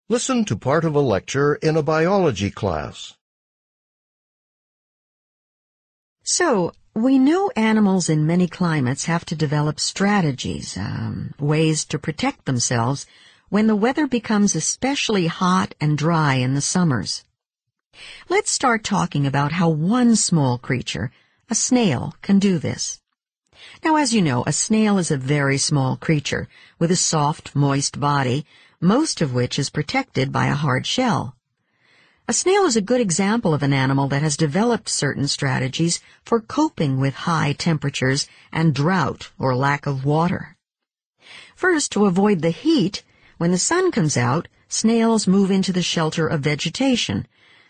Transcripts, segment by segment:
Listen to part of a lecture in a biology class. So, we know animals in many climates have to develop strategies, ways to protect themselves when the weather becomes especially hot and dry in the summers. Let's start talking about how one small creature, a snail, can do this. Now, as you know, a snail is a very small creature with a soft, moist body, most of which is protected by a hard shell. A snail is a good example of an animal that has developed certain strategies for coping with high temperatures and drought or lack of water. First, to avoid the heat, when the sun comes out, snails move into the shelter of vegetation,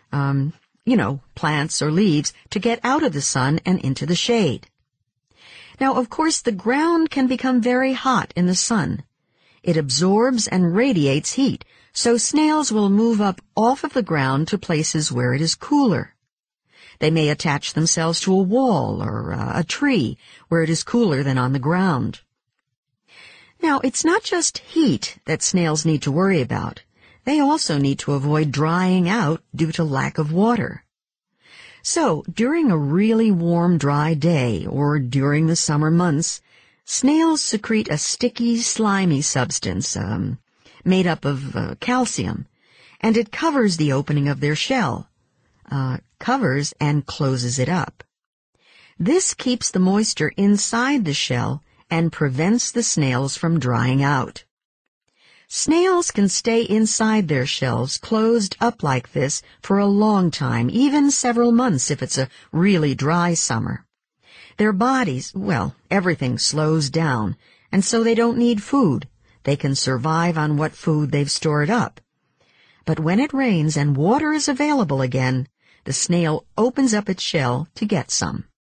plants or leaves, to get out of the sun and into the shade. Now, of course, the ground can become very hot in the sun. It absorbs and radiates heat, so snails will move up off of the ground to places where it is cooler. They may attach themselves to a wall or a tree where it is cooler than on the ground. Now, it's not just heat that snails need to worry about. They also need to avoid drying out due to lack of water. So, during a really warm, dry day or during the summer months, snails secrete a sticky, slimy substance, made up of calcium, and it covers the opening of their shell, covers and closes it up. This keeps the moisture inside the shell and prevents the snails from drying out. Snails can stay inside their shells closed up like this for a long time, even several months if it's a really dry summer. Their bodies, everything slows down, and so they don't need food. They can survive on what food they've stored up. But when it rains and water is available again, the snail opens up its shell to get some.